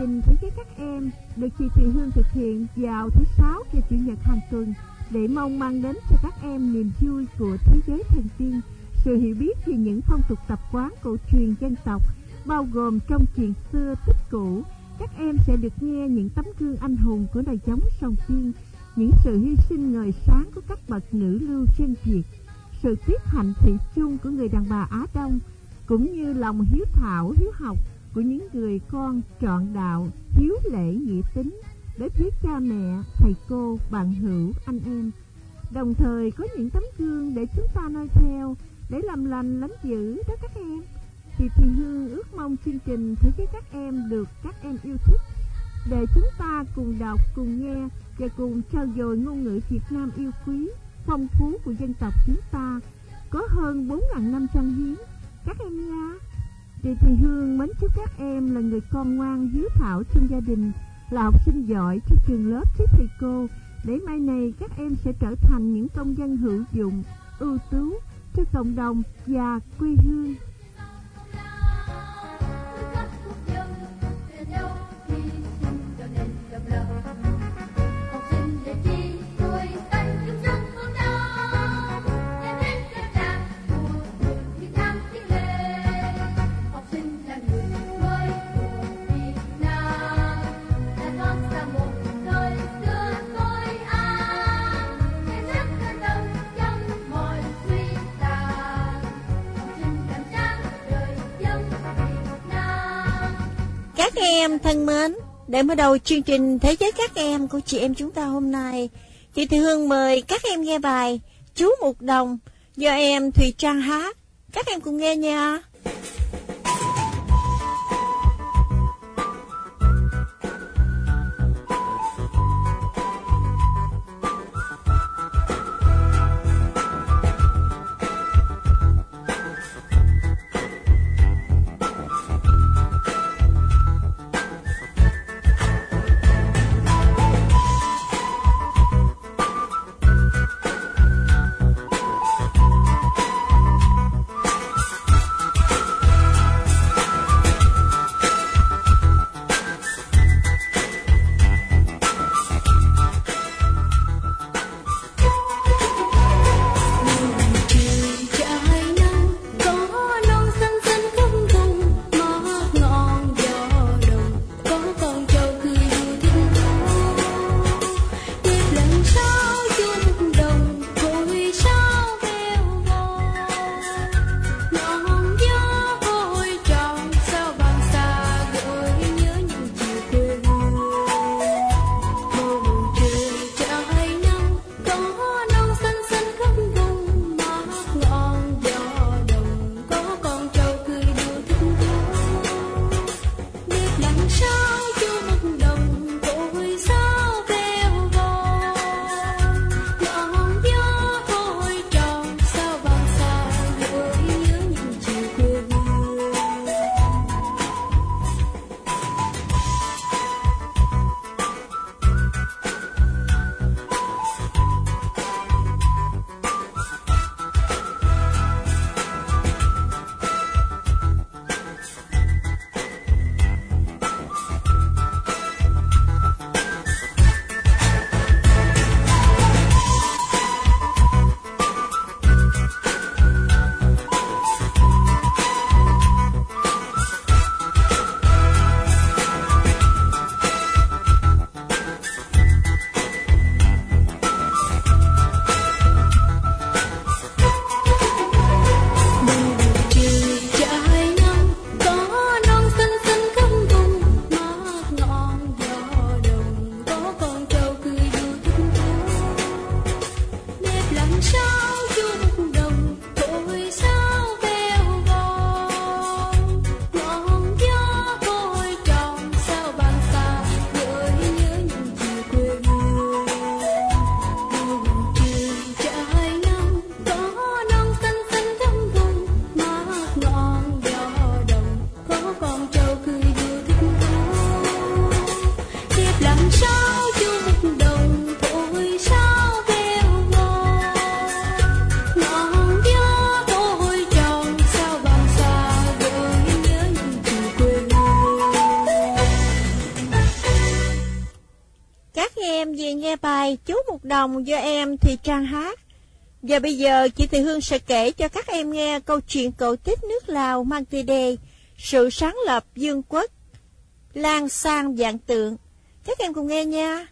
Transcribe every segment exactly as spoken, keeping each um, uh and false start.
trình Thế giới các em được chị Thùy Hương thực hiện vào thứ sáu và chủ nhật hàng tuần để mong mang đến cho các em niềm vui của thế giới thần tiên, sự hiểu biết về những phong tục tập quán cổ truyền dân tộc, bao gồm trong chuyện xưa tích cũ. Các em sẽ được nghe những tấm gương anh hùng của đời giống sông Tiên, những sự hy sinh ngời sáng của các bậc nữ lưu chân Việt, sự tiết hạnh thủy chung của người đàn bà Á Đông, cũng như lòng hiếu thảo, hiếu học của những người con trọn đạo, hiếu lễ nghĩa tín đối với cha mẹ, thầy cô, bạn hữu, anh em. Đồng thời có những tấm gương để chúng ta noi theo, để làm lành lánh dữ đó các em. Thì Thùy Hương ước mong chương trình Thế giới các em được các em yêu thích, để chúng ta cùng đọc, cùng nghe và cùng trao dồi ngôn ngữ Việt Nam yêu quý, phong phú của dân tộc chúng ta, có hơn bốn nghìn năm trăm hiến các em nha. Thì Thùy Hương mến chúc các em là người con ngoan hiếu thảo trong gia đình, là học sinh giỏi trong trường lớp với thầy cô, để mai này các em sẽ trở thành những công dân hữu dụng, ưu tú cho cộng đồng và quê hương. Các em thân mến, để mở đầu chương trình Thế giới các em của chị em chúng ta hôm nay, chị Thùy Hương mời các em nghe bài Chú Mục Đồng do em Thùy Trang hát. Các em cùng nghe nha. bài Chú Một Đồng do em Thùy Trang hát. Và bây giờ chị Thị Hương sẽ kể cho các em nghe câu chuyện cổ tích nước Lào mang tựa đề Sự sáng lập vương quốc Lan Sang Vạn Tượng. Các em cùng nghe nha.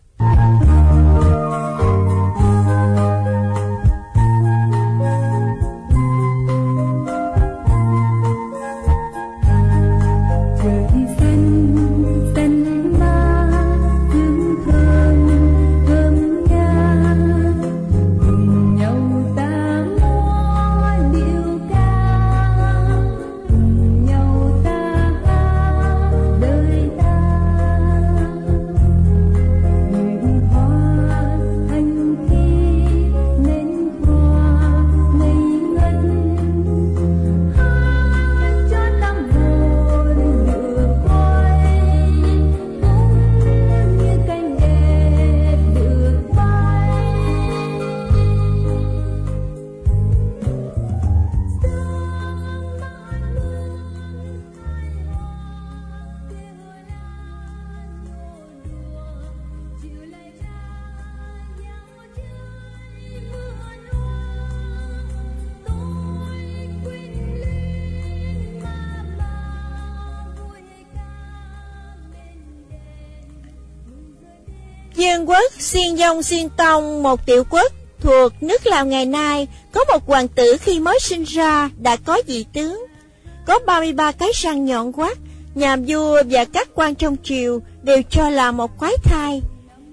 Vương quốc Xiên Dông Xiên Tông, một tiểu quốc thuộc nước Lào ngày nay, có một hoàng tử khi mới sinh ra đã có dị tướng, có ba mươi ba cái răng nhọn hoắt. Nhà vua và các quan trong triều đều cho là một quái thai.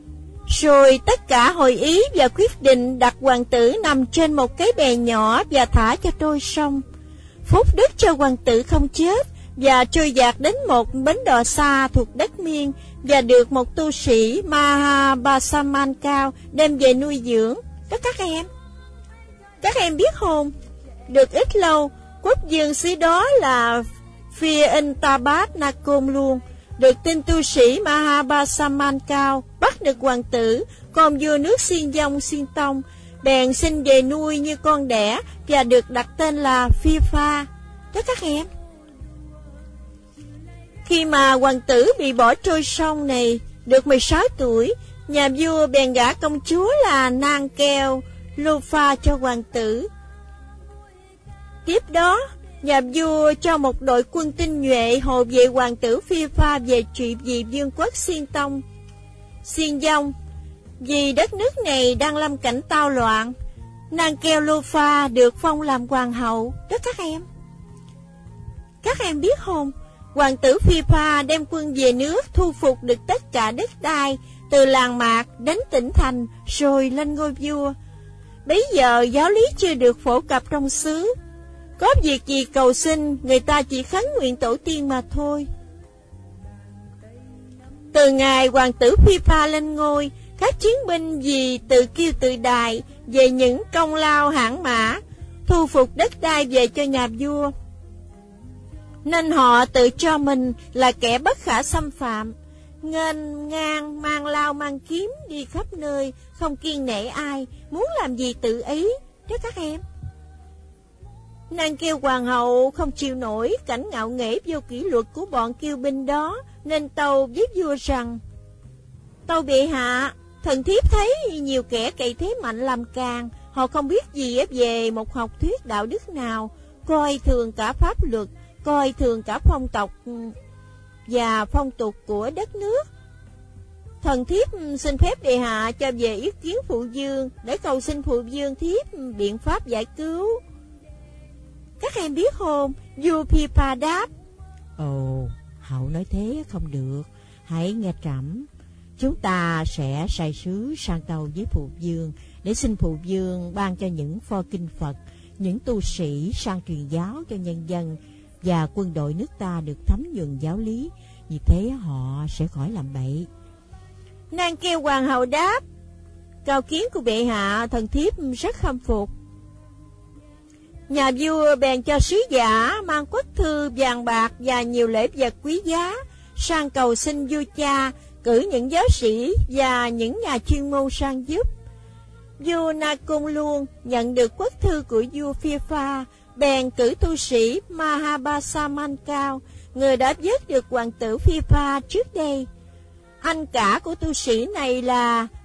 Rồi tất cả hội ý và quyết định đặt hoàng tử nằm trên một cái bè nhỏ và thả cho trôi sông. Phúc đức cho hoàng tử không chết và trôi dạt đến một bến đò xa thuộc đất Miên, và được một tu sĩ Mahabasaman Cao đem về nuôi dưỡng. Đó các em. Các em biết không, được ít lâu, quốc vương xứ đó là Phientabat Nakom luôn, được tin tu sĩ Mahabasaman Cao bắt được hoàng tử, còn vua nước Xiên Dông Xiên Tông, bèn xin về nuôi như con đẻ và được đặt tên là Phi Pha. Đó các em. Khi mà hoàng tử bị bỏ trôi sông này được mười sáu tuổi, nhà vua bèn gả công chúa là Nang Keo Lufa cho hoàng tử. Tiếp đó, nhà vua cho một đội quân tinh nhuệ hộ vệ hoàng tử Phi Pha về trị vì vương quốc Xiên Tông, Xiên Dông. Vì đất nước này đang lâm cảnh tao loạn, Nang Keo Lufa được phong làm hoàng hậu. Đó các em. Các em biết không, hoàng tử Phi Pha đem quân về nước, thu phục được tất cả đất đai từ làng mạc đến tỉnh thành, rồi lên ngôi vua. Bấy giờ giáo lý chưa được phổ cập trong xứ, có việc gì cầu xin người ta chỉ khấn nguyện tổ tiên mà thôi. Từ ngày hoàng tử Phi Pha lên ngôi, các chiến binh vì tự kiêu tự đại về những công lao hãn mã, thu phục đất đai về cho nhà vua, nên họ tự cho mình là kẻ bất khả xâm phạm, nghênh ngang mang lao mang kiếm đi khắp nơi, không kiêng nể ai, muốn làm gì tự ý. Đó các em. Nàng kêu hoàng hậu không chịu nổi cảnh ngạo nghễ vô kỷ luật của bọn kiêu binh đó, nên tâu với vua rằng: Tâu bệ hạ, thần thiếp thấy nhiều kẻ cậy thế mạnh làm càng, họ không biết gì về một học thuyết đạo đức nào, coi thường cả pháp luật, coi thường cả phong tộc và phong tục của đất nước. Thần thiếp xin phép bệ hạ cho về ý kiến phụ vương, để cầu xin phụ vương thiếp biện pháp giải cứu. Các em biết không, vua Phi Pha đáp: Ồ, hậu nói thế không được, hãy nghe trẫm. Chúng ta sẽ sai sứ sang tâu với phụ vương, để xin phụ vương ban cho những pho kinh Phật, những tu sĩ sang truyền giáo cho nhân dân, và quân đội nước ta được thấm nhuần giáo lý, vì thế họ sẽ khỏi làm bậy. Nàng kêu hoàng hậu đáp: Cao kiến của bệ hạ, thần thiếp rất khâm phục. Nhà vua bèn cho sứ giả mang quốc thư, vàng bạc và nhiều lễ vật quý giá sang cầu xin vua cha cử những giáo sĩ và những nhà chuyên môn sang giúp. Vua Nakom luôn nhận được quốc thư của vua Phi Pha, bèn cử tu sĩ Mahabasaman Cao, người đã vớt được hoàng tử Phi Pha trước đây. Anh cả của tu sĩ này là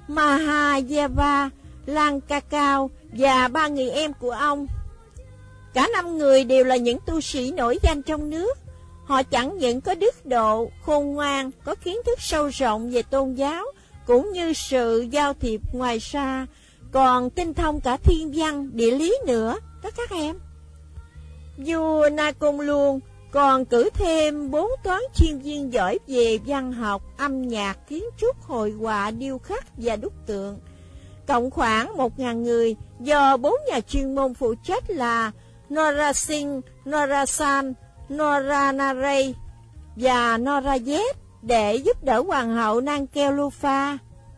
Mahayava Lankakao và ba người em của ông. Cả năm người đều là những tu sĩ nổi danh trong nước. Họ chẳng những có đức độ, khôn ngoan, có kiến thức sâu rộng về tôn giáo, cũng như sự giao thiệp ngoài xa, còn tinh thông cả thiên văn, địa lý nữa, đó các em. Vua Na Côn Luông còn cử thêm bốn toán chuyên viên giỏi về văn học, âm nhạc, kiến trúc, hội họa, điêu khắc và đúc tượng. Cộng khoảng một ngàn người do bốn nhà chuyên môn phụ trách là Norasinh, Norasan, Noranarey và Norayet để giúp đỡ hoàng hậu Nankelufa.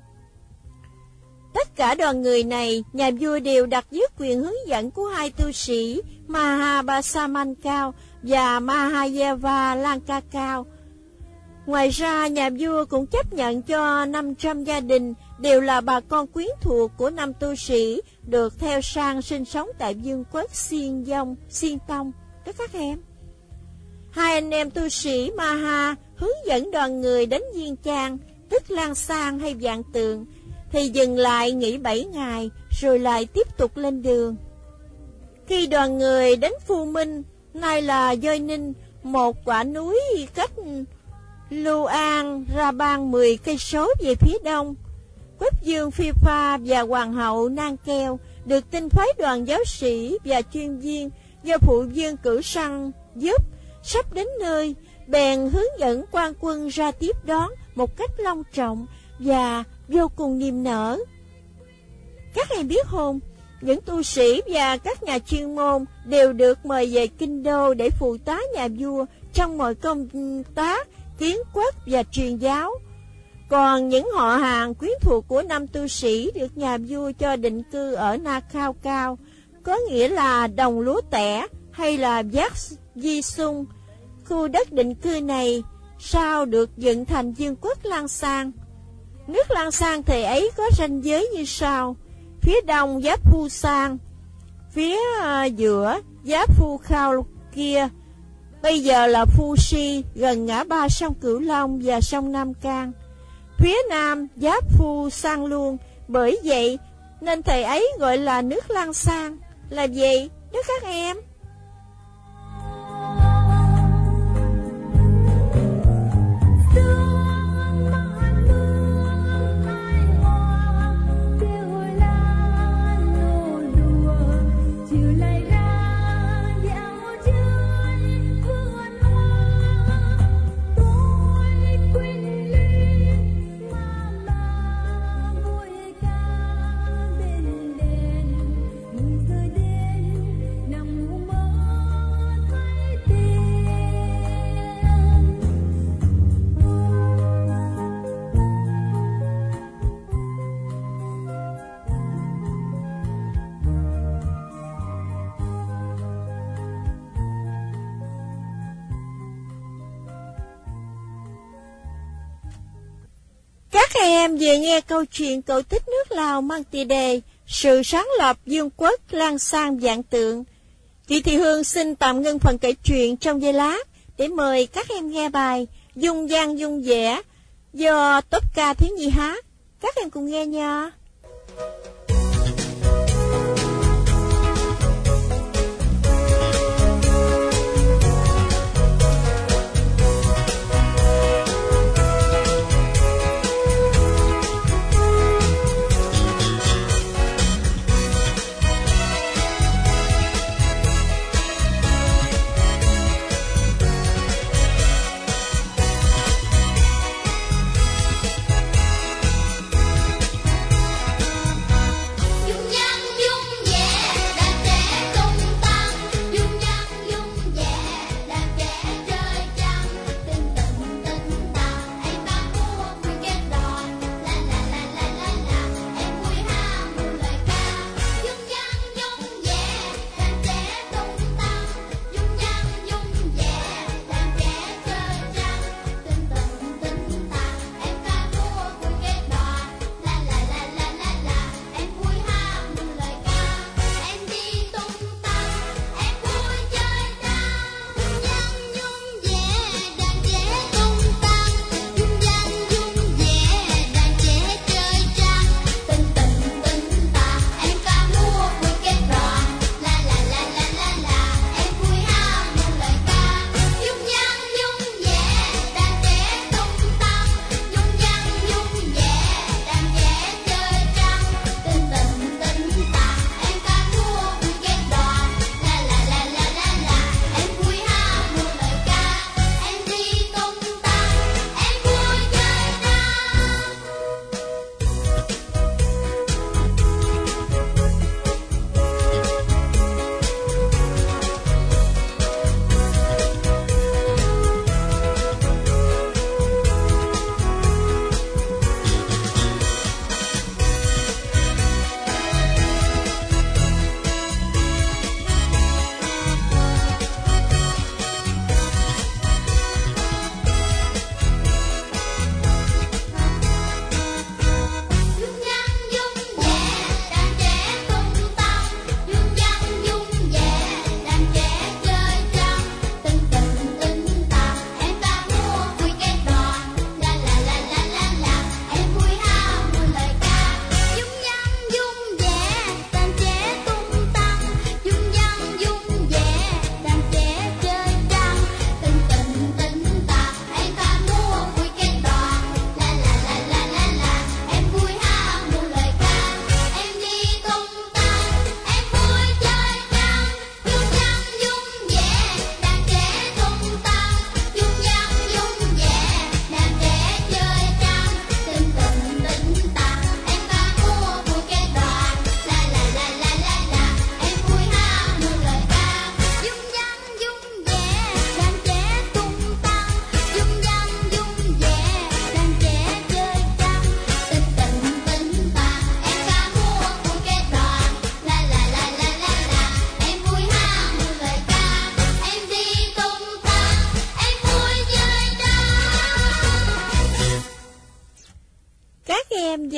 Tất cả đoàn người này, nhà vua đều đặt dưới quyền hướng dẫn của hai tu sĩ Mahabasamankao và Mahayava Lankakao. Ngoài ra, nhà vua cũng chấp nhận cho năm trăm gia đình đều là bà con quyến thuộc của năm tu sĩ được theo sang sinh sống tại vương quốc Xiên Dông, Xiên Tông. Đó các em. Hai anh em tu sĩ Maha hướng dẫn đoàn người đến Viên Trang, tức Lan Sang hay Vạn Tượng, thì dừng lại nghỉ bảy ngày, rồi lại tiếp tục lên đường. Khi đoàn người đến Phu Minh, nay là Doi Ninh, một quả núi cách Luang ra bang mười cây số về phía đông, quốc vương Phi Pha và hoàng hậu Nan Keo được tin phái đoàn giáo sĩ và chuyên viên do phụ vương cử săn giúp sắp đến nơi, bèn hướng dẫn quan quân ra tiếp đón một cách long trọng và vô cùng niềm nở. Các em biết không, những tu sĩ và các nhà chuyên môn đều được mời về kinh đô để phụ tá nhà vua trong mọi công tác kiến quốc và truyền giáo. Còn những họ hàng quyến thuộc của năm tu sĩ được nhà vua cho định cư ở Na Khao Cao, có nghĩa là đồng lúa tẻ hay là Giác Di Sung. Khu đất định cư này sau được dựng thành vương quốc Lan Sang. Nước Lan Sang thời ấy có ranh giới như sau: phía đông giáp Phu Sang, phía uh, giữa giáp Phu Khao kia, bây giờ là Phu Si, gần ngã ba sông Cửu Long và sông Nam Cang. Phía nam giáp Phu Sang luôn, bởi vậy nên thời ấy gọi là nước Lan Sang. Là gì đó các em? Các em vừa nghe câu chuyện cổ tích nước Lào mang tựa đề Sự sáng lập vương quốc Lan Sang Vạn Tượng. Chị Thị Hương xin tạm ngưng phần kể chuyện trong giây lát để mời các em nghe bài Dung Gian Dung Vẽ do Top Ca Thiếu Nhi hát. Các em cùng nghe nha. Hãy subscribe cho kênh Ghiền Mì Gõ để không bỏ lỡ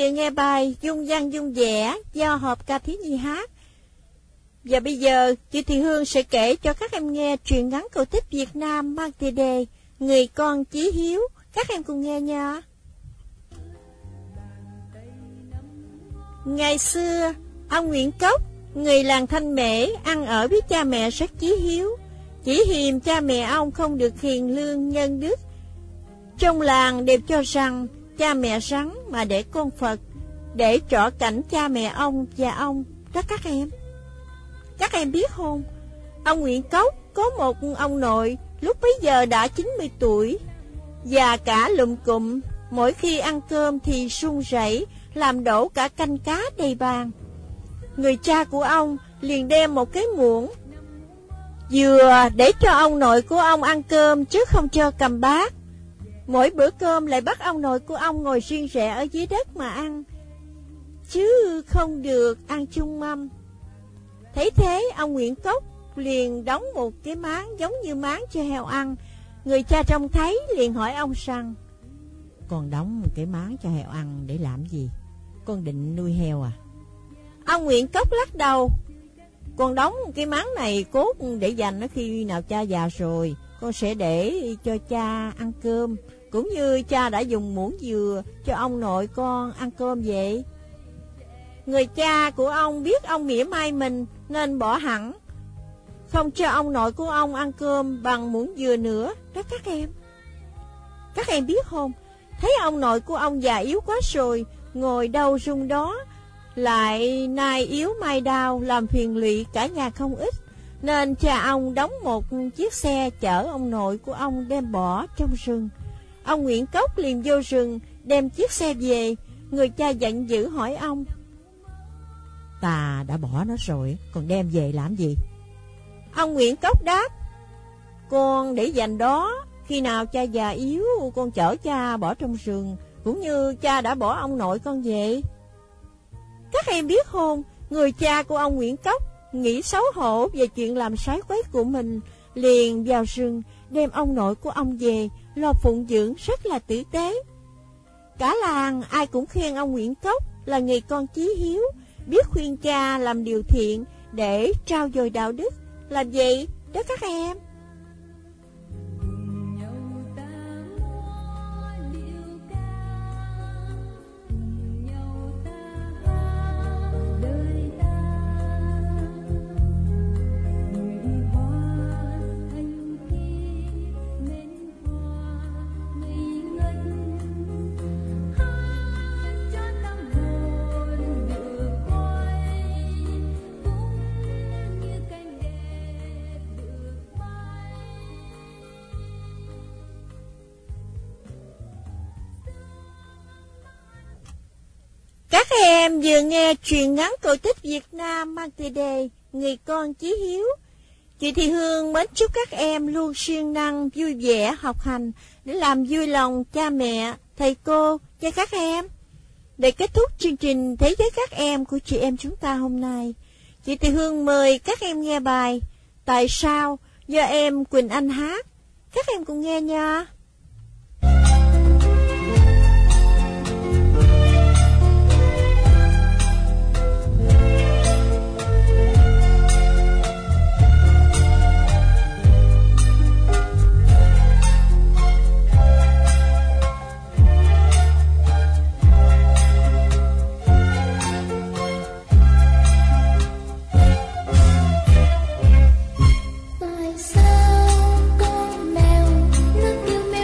mời nghe bài Dung Văn Dung Vẽ do Hợp Ca Thiếu Nhi hát. Và bây giờ, chị Thị Hương sẽ kể cho các em nghe truyện ngắn cổ tích Việt Nam mang tựa đề Người Con Chí Hiếu. Các em cùng nghe nha. Ngày xưa, ông Nguyễn Cốc, người làng Thanh Mễ, ăn ở với cha mẹ rất chí hiếu. Chỉ hiềm cha mẹ ông không được hiền lương nhân đức. Trong làng đều cho rằng cha mẹ rắn mà để con Phật, để trỏ cảnh cha mẹ ông và ông đó các em. Các em biết không, ông Nguyễn Cốc có một ông nội lúc bấy giờ đã chín mươi tuổi, già cả lụm cụm, mỗi khi ăn cơm thì run rẩy, làm đổ cả canh cá đầy bàn. Người cha của ông liền đem một cái muỗng dừa để cho ông nội của ông ăn cơm chứ không cho cầm bát. Mỗi bữa cơm lại bắt ông nội của ông ngồi riêng rẽ ở dưới đất mà ăn, chứ không được ăn chung mâm. Thấy thế, ông Nguyễn Cốc liền đóng một cái máng giống như máng cho heo ăn. Người cha trông thấy liền hỏi ông rằng: Con đóng một cái máng cho heo ăn để làm gì? Con định nuôi heo à? Ông Nguyễn Cốc lắc đầu: Con đóng cái máng này cốt để dành khi nào cha già rồi, con sẽ để cho cha ăn cơm, cũng như cha đã dùng muỗng dừa cho ông nội con ăn cơm vậy. Người cha của ông biết ông mỉa mai mình nên bỏ hẳn, không cho ông nội của ông ăn cơm bằng muỗng dừa nữa đó các em. Các em biết không, thấy ông nội của ông già yếu quá rồi, ngồi đâu rung đó, lại nai yếu mai đau, làm phiền lụy cả nhà không ít, nên cha ông đóng một chiếc xe chở ông nội của ông đem bỏ trong rừng. Ông Nguyễn Cốc liền vô rừng đem chiếc xe về. Người cha giận dữ hỏi ông: Ta đã bỏ nó rồi, còn đem về làm gì? Ông Nguyễn Cốc đáp: Con để dành đó, khi nào cha già yếu con chở cha bỏ trong rừng, cũng như cha đã bỏ ông nội con vậy. Các em biết không, người cha của ông Nguyễn Cốc nghĩ xấu hổ về chuyện làm sái quấy của mình, liền vào rừng đem ông nội của ông về, lo phụng dưỡng rất là tử tế. Cả làng ai cũng khen ông Nguyễn Cốc là người con chí hiếu, biết khuyên cha làm điều thiện để trao dồi đạo đức. Làm vậy đó các em. Các em vừa nghe truyện ngắn cổ tích Việt Nam mang tựa đề Người Con Chí Hiếu. Chị Thị Hương mến chúc các em luôn siêng năng, vui vẻ, học hành để làm vui lòng cha mẹ, thầy cô và các em. Để kết thúc chương trình Thế giới các em của chị em chúng ta hôm nay, chị Thị Hương mời các em nghe bài Tại Sao do em Quỳnh Anh hát. Các em cùng nghe nha. Tại sao con mèo nó kêu mèo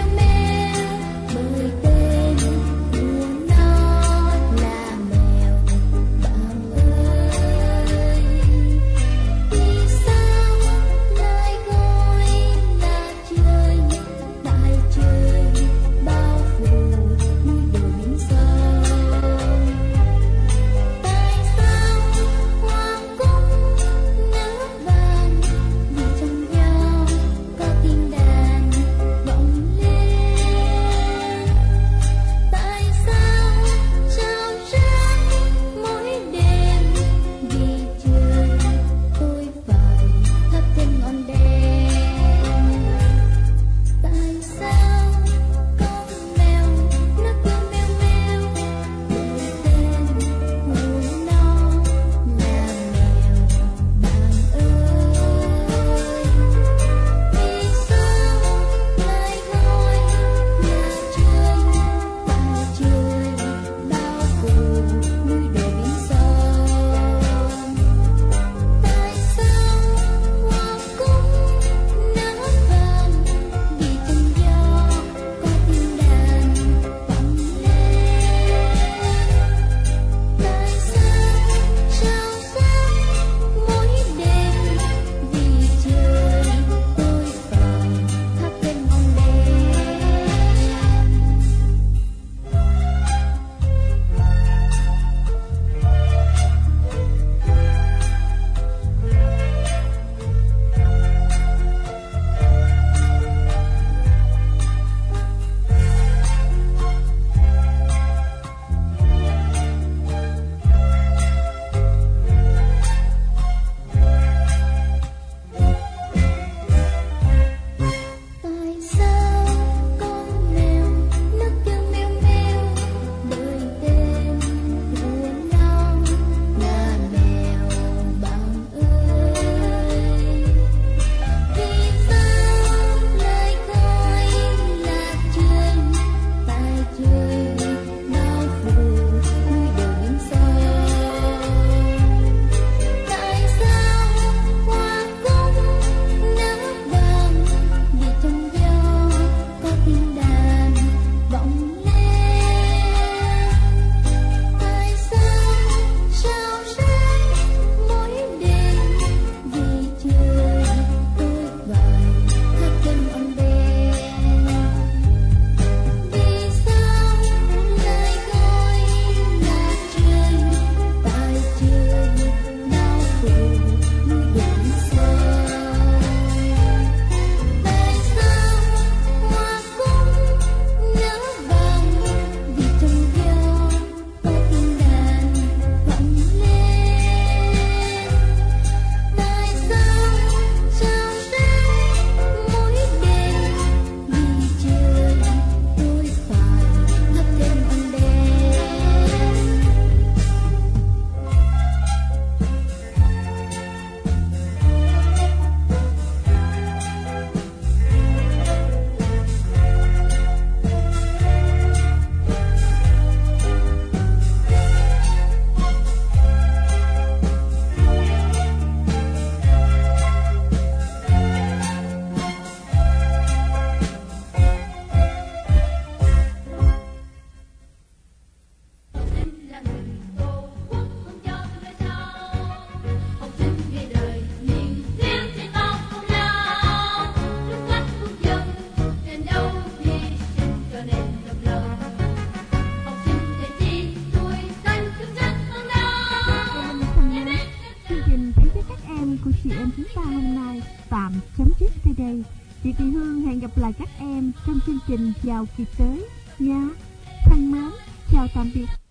tạm chấm dứt tại đây. Chị Thị Hương hẹn gặp lại các em trong chương trình vào kỳ tới nha. Thân mến, chào tạm biệt.